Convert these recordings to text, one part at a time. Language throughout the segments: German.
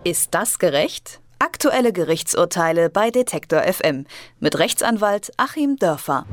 Ist das gerecht? Aktuelle Gerichtsurteile bei Detektor FM mit Rechtsanwalt Achim Dörfer.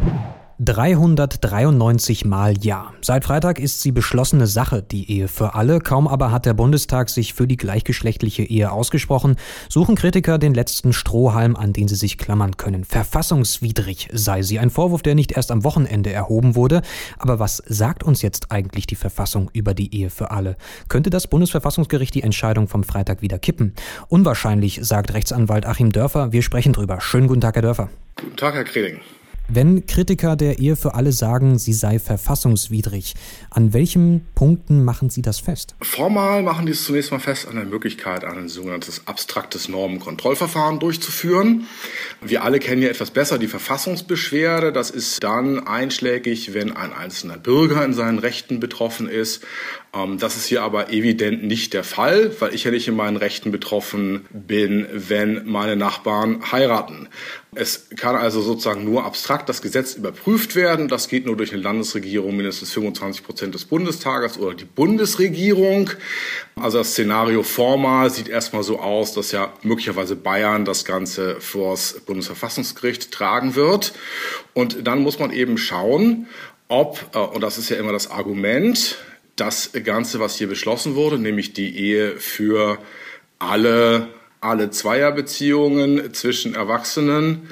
393 Mal ja. Seit Freitag ist sie beschlossene Sache, die Ehe für alle. Kaum aber hat der Bundestag sich für die gleichgeschlechtliche Ehe ausgesprochen, suchen Kritiker den letzten Strohhalm, an den sie sich klammern können. Verfassungswidrig sei sie. Ein Vorwurf, der nicht erst am Wochenende erhoben wurde. Aber was sagt uns jetzt eigentlich die Verfassung über die Ehe für alle? Könnte das Bundesverfassungsgericht die Entscheidung vom Freitag wieder kippen? Unwahrscheinlich, sagt Rechtsanwalt Achim Dörfer. Wir sprechen drüber. Schönen guten Tag, Herr Dörfer. Guten Tag, Herr Kreling. Wenn Kritiker der Ehe für alle sagen, sie sei verfassungswidrig, an welchen Punkten machen Sie das fest? Formal machen die es zunächst mal fest an der Möglichkeit, ein sogenanntes abstraktes Normenkontrollverfahren durchzuführen. Wir alle kennen ja etwas besser die Verfassungsbeschwerde. Das ist dann einschlägig, wenn ein einzelner Bürger in seinen Rechten betroffen ist. Das ist hier aber evident nicht der Fall, weil ich ja nicht in meinen Rechten betroffen bin, wenn meine Nachbarn heiraten. Es kann also sozusagen nur abstrakt das Gesetz überprüft werden. Das geht nur durch eine Landesregierung, mindestens 25% des Bundestages oder die Bundesregierung. Also das Szenario formal sieht erstmal so aus, dass ja möglicherweise Bayern das Ganze vors Bundesverfassungsgericht tragen wird. Und dann muss man eben schauen, ob, und das ist ja immer das Argument, das Ganze, was hier beschlossen wurde, nämlich die Ehe für alle Zweierbeziehungen zwischen Erwachsenen,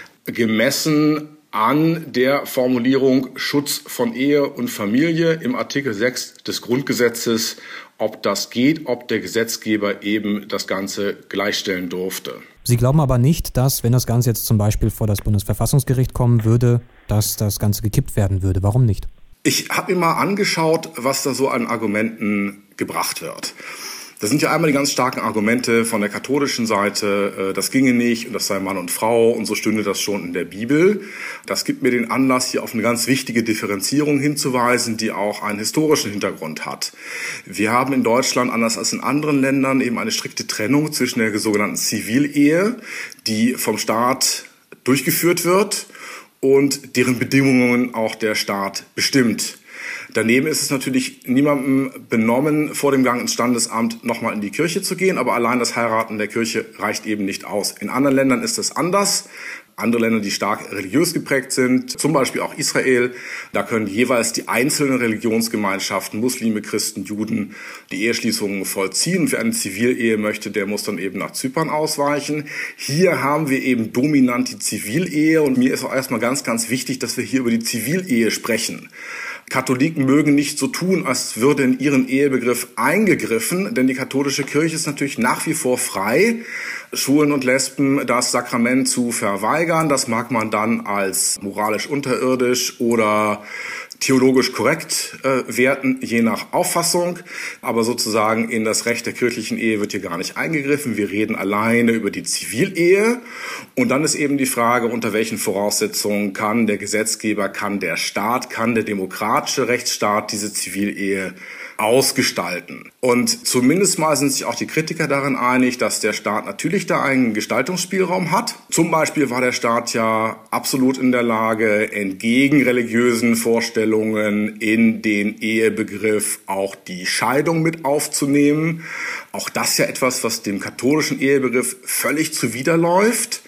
gemessen an der Formulierung Schutz von Ehe und Familie im Artikel 6 des Grundgesetzes, ob das geht, ob der Gesetzgeber eben das Ganze gleichstellen durfte. Sie glauben aber nicht, dass, wenn das Ganze jetzt zum Beispiel vor das Bundesverfassungsgericht kommen würde, dass das Ganze gekippt werden würde. Warum nicht? Ich habe mir mal angeschaut, was da so an Argumenten gebracht wird. Das sind ja einmal die ganz starken Argumente von der katholischen Seite, das ginge nicht und das sei Mann und Frau und so stünde das schon in der Bibel. Das gibt mir den Anlass, hier auf eine ganz wichtige Differenzierung hinzuweisen, die auch einen historischen Hintergrund hat. Wir haben in Deutschland, anders als in anderen Ländern, eben eine strikte Trennung zwischen der sogenannten Zivilehe, die vom Staat durchgeführt wird, und deren Bedingungen auch der Staat bestimmt. Daneben ist es natürlich niemandem benommen, vor dem Gang ins Standesamt nochmal in die Kirche zu gehen, aber allein das Heiraten der Kirche reicht eben nicht aus. In anderen Ländern ist es anders. Andere Länder, die stark religiös geprägt sind, zum Beispiel auch Israel, da können jeweils die einzelnen Religionsgemeinschaften, Muslime, Christen, Juden, die Eheschließungen vollziehen. Und wer eine Zivilehe möchte, der muss dann eben nach Zypern ausweichen. Hier haben wir eben dominant die Zivilehe und mir ist auch erstmal ganz, ganz wichtig, dass wir hier über die Zivilehe sprechen. Katholiken mögen nicht so tun, als würde in ihren Ehebegriff eingegriffen, denn die katholische Kirche ist natürlich nach wie vor frei, Schwulen und Lesben das Sakrament zu verweigern. Das mag man dann als moralisch unterirdisch oder theologisch korrekt werten, je nach Auffassung. Aber sozusagen in das Recht der kirchlichen Ehe wird hier gar nicht eingegriffen. Wir reden alleine über die Zivilehe. Und dann ist eben die Frage, unter welchen Voraussetzungen kann der Gesetzgeber, kann der Staat, kann der demokratische Rechtsstaat diese Zivilehe ausgestalten. Und zumindest mal sind sich auch die Kritiker darin einig, dass der Staat natürlich da einen Gestaltungsspielraum hat. Zum Beispiel war der Staat ja absolut in der Lage, entgegen religiösen Vorstellungen in den Ehebegriff auch die Scheidung mit aufzunehmen. Auch das ja etwas, was dem katholischen Ehebegriff völlig zuwiderläuft.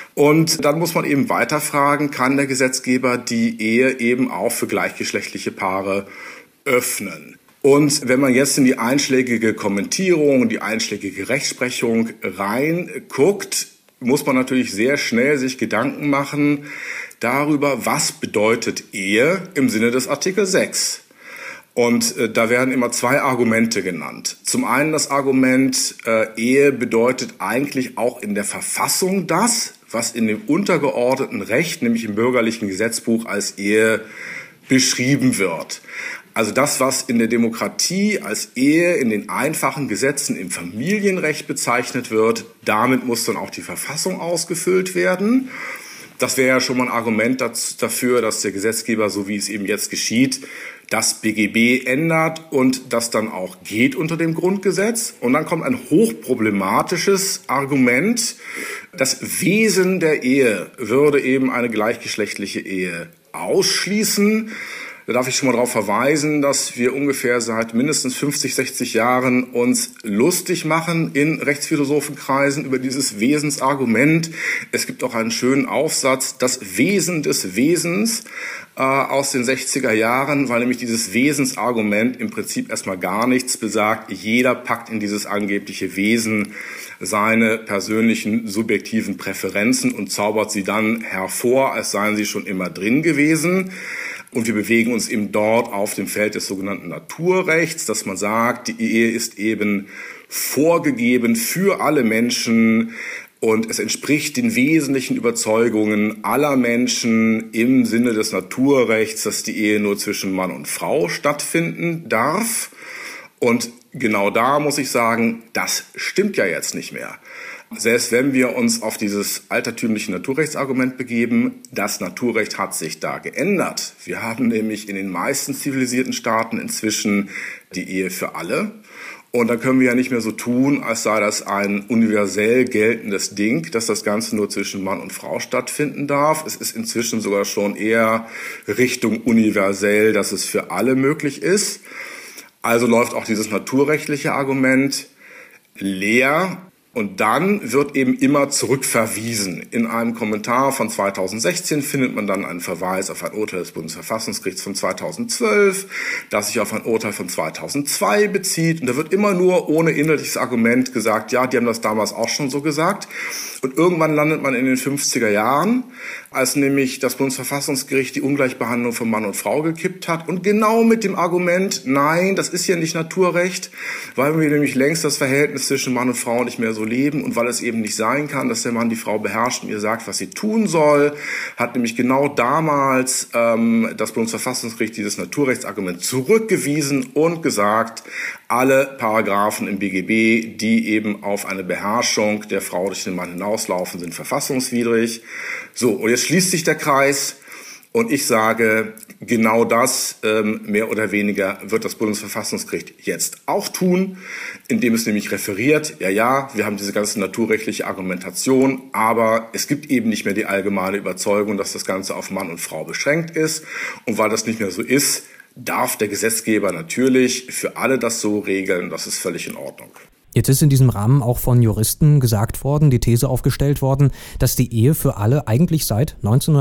Und dann muss man eben weiter fragen, kann der Gesetzgeber die Ehe eben auch für gleichgeschlechtliche Paare öffnen? Und wenn man jetzt in die einschlägige Kommentierung, die einschlägige Rechtsprechung reinguckt, muss man natürlich sehr schnell sich Gedanken machen darüber, was bedeutet Ehe im Sinne des Artikel 6. Und da werden immer zwei Argumente genannt. Zum einen das Argument, Ehe bedeutet eigentlich auch in der Verfassung das, was in dem untergeordneten Recht, nämlich im bürgerlichen Gesetzbuch als Ehe beschrieben wird. Also das, was in der Demokratie als Ehe in den einfachen Gesetzen im Familienrecht bezeichnet wird, damit muss dann auch die Verfassung ausgefüllt werden. Das wäre ja schon mal ein Argument dafür, dass der Gesetzgeber, so wie es eben jetzt geschieht, das BGB ändert und das dann auch geht unter dem Grundgesetz. Und dann kommt ein hochproblematisches Argument. Das Wesen der Ehe würde eben eine gleichgeschlechtliche Ehe ausschließen. Da darf ich schon mal darauf verweisen, dass wir ungefähr seit mindestens 50, 60 Jahren uns lustig machen in Rechtsphilosophenkreisen über dieses Wesensargument. Es gibt auch einen schönen Aufsatz, das Wesen des Wesens, aus den 60er Jahren, weil nämlich dieses Wesensargument im Prinzip erstmal gar nichts besagt. Jeder packt in dieses angebliche Wesen seine persönlichen subjektiven Präferenzen und zaubert sie dann hervor, als seien sie schon immer drin gewesen. Und wir bewegen uns eben dort auf dem Feld des sogenannten Naturrechts, dass man sagt, die Ehe ist eben vorgegeben für alle Menschen und es entspricht den wesentlichen Überzeugungen aller Menschen im Sinne des Naturrechts, dass die Ehe nur zwischen Mann und Frau stattfinden darf. Und genau da muss ich sagen, das stimmt ja jetzt nicht mehr. Selbst wenn wir uns auf dieses altertümliche Naturrechtsargument begeben, das Naturrecht hat sich da geändert. Wir haben nämlich in den meisten zivilisierten Staaten inzwischen die Ehe für alle. Und dann können wir ja nicht mehr so tun, als sei das ein universell geltendes Ding, dass das Ganze nur zwischen Mann und Frau stattfinden darf. Es ist inzwischen sogar schon eher Richtung universell, dass es für alle möglich ist. Also läuft auch dieses naturrechtliche Argument leer. Und dann wird eben immer zurückverwiesen. In einem Kommentar von 2016 findet man dann einen Verweis auf ein Urteil des Bundesverfassungsgerichts von 2012, das sich auf ein Urteil von 2002 bezieht. Und da wird immer nur ohne inhaltliches Argument gesagt, ja, die haben das damals auch schon so gesagt. Und irgendwann landet man in den 50er Jahren, als nämlich das Bundesverfassungsgericht die Ungleichbehandlung von Mann und Frau gekippt hat. Und genau mit dem Argument, nein, das ist ja nicht Naturrecht, weil wir nämlich längst das Verhältnis zwischen Mann und Frau nicht mehr so leben und weil es eben nicht sein kann, dass der Mann die Frau beherrscht und ihr sagt, was sie tun soll, hat nämlich genau damals das Bundesverfassungsgericht dieses Naturrechtsargument zurückgewiesen und gesagt, alle Paragraphen im BGB, die eben auf eine Beherrschung der Frau durch den Mann hinauslaufen, sind verfassungswidrig. So, und jetzt schließt sich der Kreis. Und ich sage, genau das, mehr oder weniger, wird das Bundesverfassungsgericht jetzt auch tun, indem es nämlich referiert, ja, wir haben diese ganze naturrechtliche Argumentation, aber es gibt eben nicht mehr die allgemeine Überzeugung, dass das Ganze auf Mann und Frau beschränkt ist. Und weil das nicht mehr so ist, darf der Gesetzgeber natürlich für alle das so regeln, das ist völlig in Ordnung. Jetzt ist in diesem Rahmen auch von Juristen gesagt worden, die These aufgestellt worden, dass die Ehe für alle eigentlich seit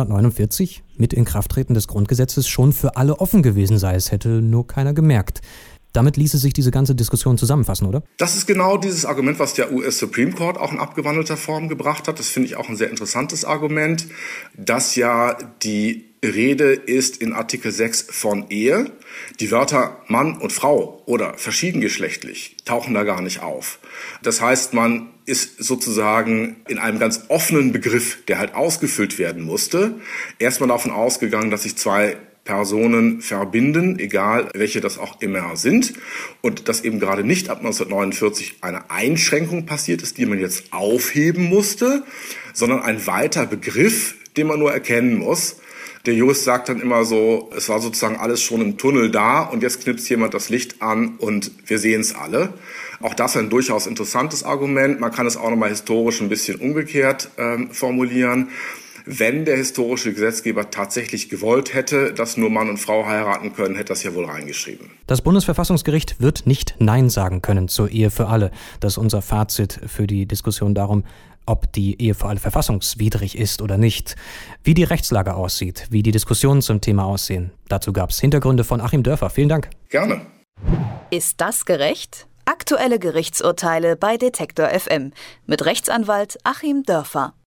1949 mit Inkrafttreten des Grundgesetzes schon für alle offen gewesen sei. Es hätte nur keiner gemerkt. Damit ließe sich diese ganze Diskussion zusammenfassen, oder? Das ist genau dieses Argument, was der US Supreme Court auch in abgewandelter Form gebracht hat. Das finde ich auch ein sehr interessantes Argument, dass ja die Rede ist in Artikel 6 von Ehe. Die Wörter Mann und Frau oder verschiedengeschlechtlich tauchen da gar nicht auf. Das heißt, man ist sozusagen in einem ganz offenen Begriff, der halt ausgefüllt werden musste, erstmal davon ausgegangen, dass sich zwei Personen verbinden, egal welche das auch immer sind, und dass eben gerade nicht ab 1949 eine Einschränkung passiert ist, die man jetzt aufheben musste, sondern ein weiter Begriff, den man nur erkennen muss. Der Jurist sagt dann immer so, es war sozusagen alles schon im Tunnel da und jetzt knipst jemand das Licht an und wir sehen es alle. Auch das ein durchaus interessantes Argument. Man kann es auch nochmal historisch ein bisschen umgekehrt formulieren. Wenn der historische Gesetzgeber tatsächlich gewollt hätte, dass nur Mann und Frau heiraten können, hätte das ja wohl reingeschrieben. Das Bundesverfassungsgericht wird nicht Nein sagen können zur Ehe für alle. Das ist unser Fazit für die Diskussion darum, ob die Ehe für alle verfassungswidrig ist oder nicht. Wie die Rechtslage aussieht, wie die Diskussionen zum Thema aussehen. Dazu gab es Hintergründe von Achim Dörfer. Vielen Dank. Gerne. Ist das gerecht? Aktuelle Gerichtsurteile bei Detektor FM mit Rechtsanwalt Achim Dörfer.